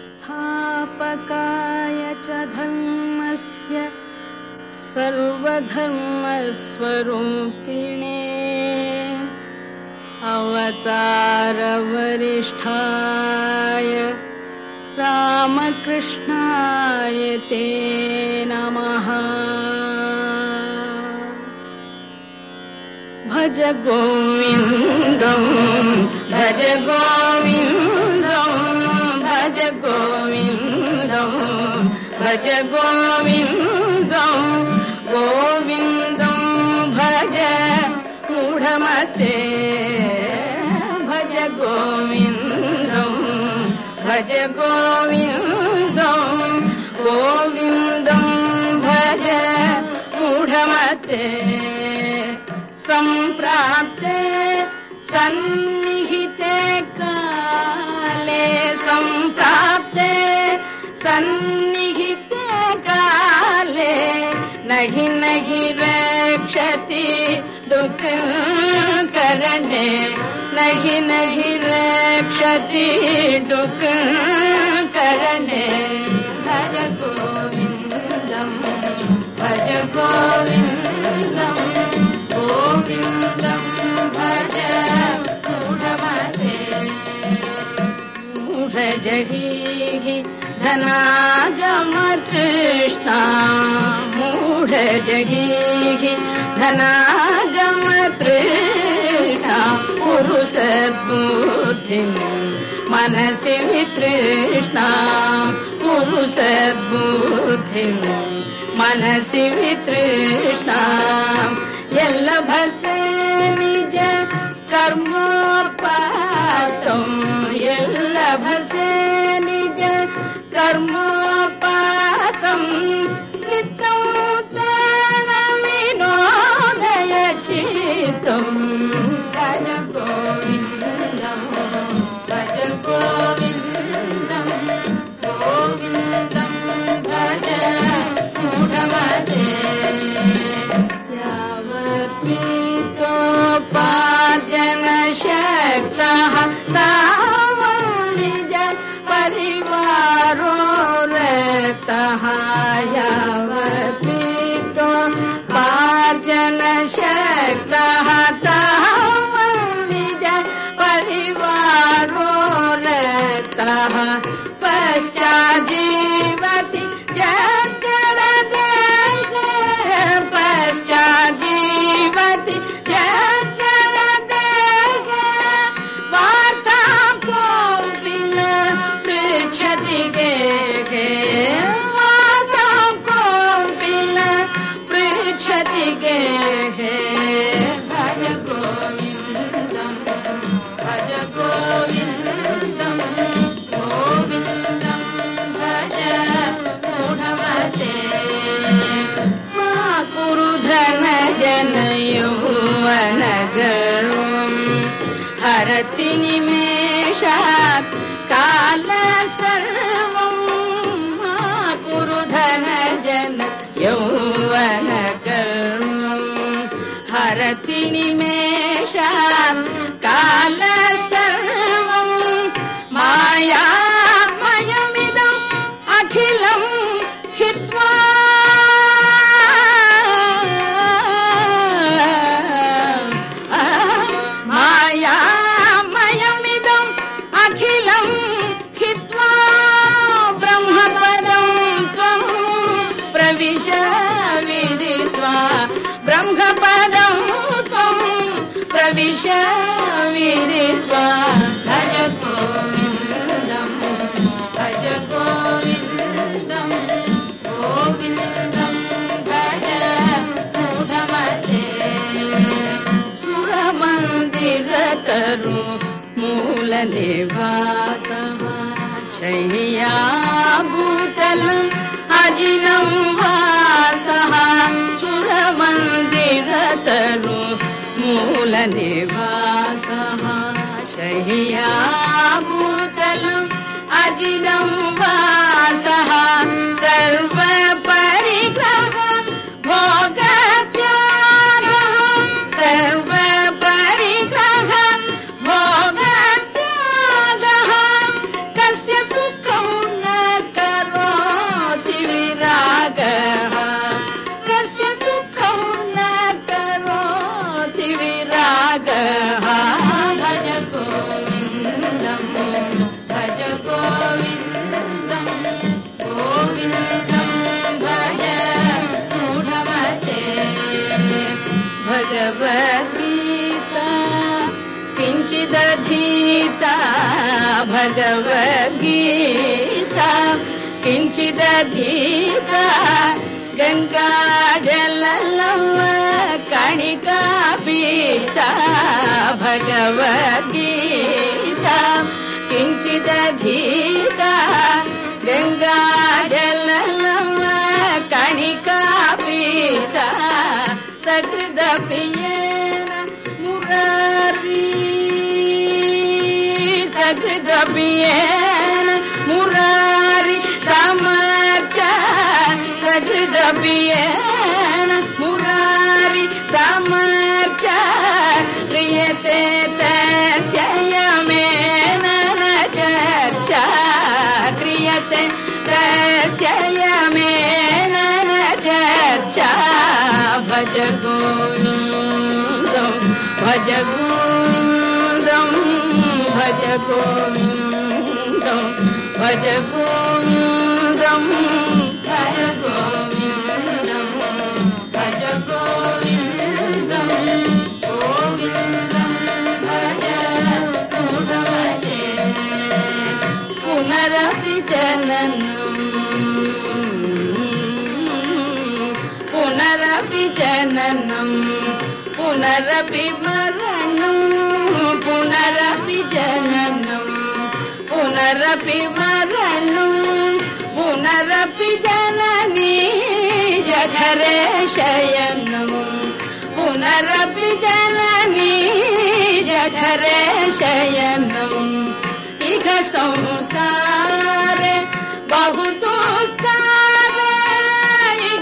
संस्थापकाय च धर्मस्य सर्वधर्मस्वरूपिणे अवतारवरिष्ठाय रामकृष्णाय ते नमः। भज गोविन्दं भज गोविन्दं भज गोविन्दं भज गोविन्दं गोविन्दं भज मूढमते भज गोविन्दं भज गोविन्दं गोविन्दं भज मूढमते। सम्प्राप्ते सन्निहिते काले सम्प्राप्ते सन्निहिते काले नहि नहि रक्षति दुःखकरणे नहि नहि रक्षति दुःखकरणे। भज गोविन्दं भज गोविन्दं गोविन्दं भज मूढमते। मूढजगीहि धनागमतृष्णा मूढजगीहि धनागमतृष्णा कुरु सद्बुद्धिं मनसि वितृष्णा कुरु सद्बुद्धिं मनसि वितृष्णा। यल्लभसे निज कर्मोपातं यल्लभसे निज कर्मोपातं नित्यं तेन विनोदय चित्तं। भज गोविन्दं भज गोविन्दं गोविन्दं भज मूढमते। यावत्पीतोपार्जन शक्तः तावन्निज परिवारो रतः यावत्पीतोपार्जन शक्तः तावन्निज परिवारो रतः पश्चाज्जीवति पश्चाज्जीवति वार्तां कोऽपि न पृच्छति गेहे वार्तां कोऽपि न पृच्छति गेहे। भज गोविन्दं भज गोविन्दं गोविन्दं भज मूढमते। धन यौवन गर्वं हरति निमेषात् काल सर्वं कुरु धन जन यौवन गर्वं हरति निमेषात् काल सर्वं मायामयमिदम् अखिलं हित्वा ब्रह्मपदं त्वं प्रविश विदित्वा। भज गोविन्दं भज गोविन्दं गोविन्दं भज मूढमते। सुरमन्दिरतरु मूलनिवासः शय्याभूतलम् अजिनं वासः सुरमन्दिरतरु मूलनिवासः शय्याभूतलम् अजिनं वासः सर्वपरिग्रह भोगत्यागः सर्वपरिग्रह भोगत्यागः कस्य सुखं न किञ्चिदधीता भगवद्गीता किञ्चिदधीता गङ्गाजललव कणिका पीता भगवद्गीता किञ्चिदधीता गङ्गाजललव कणिका पीता सकृदपि येन मुरारी सकृदपि येन मुरारी समर्च सकृदपि येन मुरारी समर्च क्रियते तस्य यमेन न चर्चा क्रियते तस्य यमेन न चर्चा भज गोविन्दं भज गोविन्दं भज गोविन्दं भज गोविन्दं भज गोविन्दं भज गोविन्दं गोविन्दं भज मुहम्मदे पुनरपि जननं पुनरपि जननं पुनरपि मरणं पुनरपि जननं पुनरपि मरणं पुनरपि जननी जठरे शयनं पुनरपि जननी जठरे शयनं इह संसारे बहु दुस्तारे इह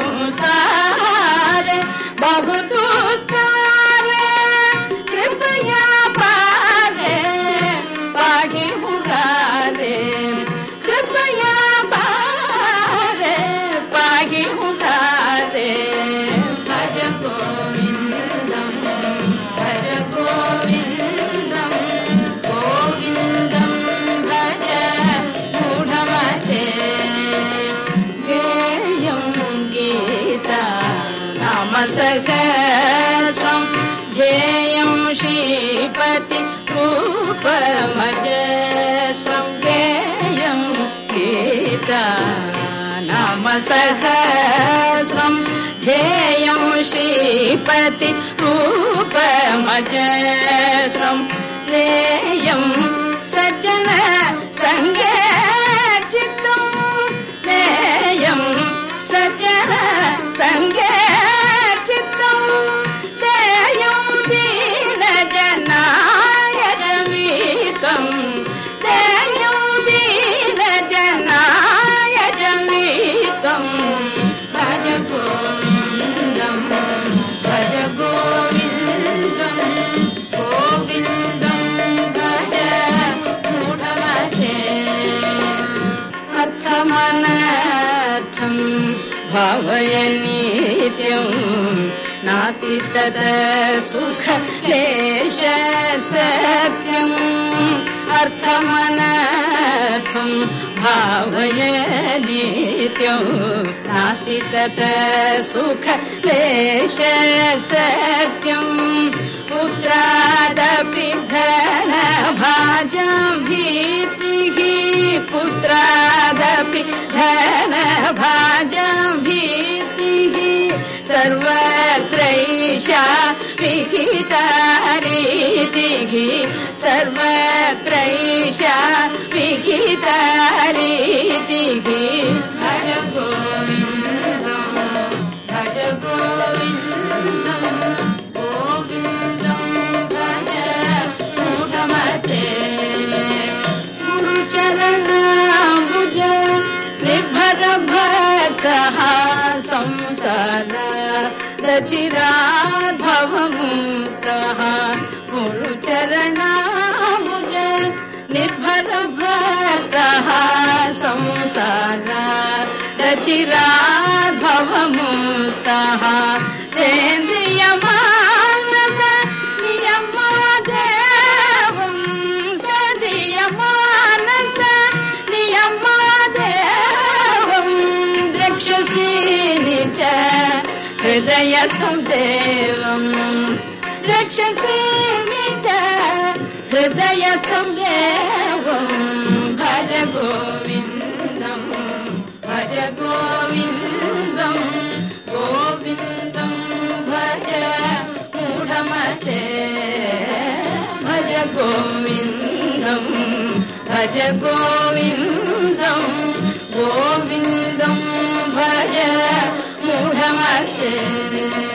संसारे बहु दुस्तारे कृपया पारे पाहि मुरारे कृपया पारे पाहि मुरारे भज गोविन्दं भज गोविन्दं गोविन्दं भज मूढमते गेयं गीता नाम सहस्रं ध्येयं श्रीपति रूपमजस्रं गेयं गीता नाम सहस्रं ध्येयं श्रीपति रूपमजस्रं नेयं सज्जन संगे चित्तं नेयं सज्जन संगे चित्तं देयं दीनजनाय जमीतं देयं दीनजनाय जमीतं भज गोविन्दं भज गोविन्दं गोविन्दं भज मूढमते अर्थमनर्थं भावय नित्यं नास्ति तत् सुख लेश सत्यम् अर्थमनर्थं भावय नित्यं नास्ति तत् सुख लेश सत्यम् पुत्रादपि धनभाजं भीतिः पुत्रादपि धनभाजं भीतिः सर्वत्रैषा विहिता रीतिः सर्वत्रैषा विहिता रीतिः भज गोविन्दं भज गोविन्दं गोविन्दं भज मूढमते गुरुचरणाम्बुज निर्भर भक्तः संसार दचिरात् भवमुक्तः गुरुचरणाम्बुज निर्भर भक्तः संसार दचिरात् भवमुक्तः सेन्द्रियमानस नियमादेवं सदियमानस नियमादेवं द्रक्ष्यसि निज हृदयस्थं देवं द्रक्ष्यसि निज हृदयस्थं देवं भज गोविन्दं भज गोविन्दं गोविन्दं भज मूढमते भज गोविन्दं भज गोविन्दं गोविन्दं भज मूढमते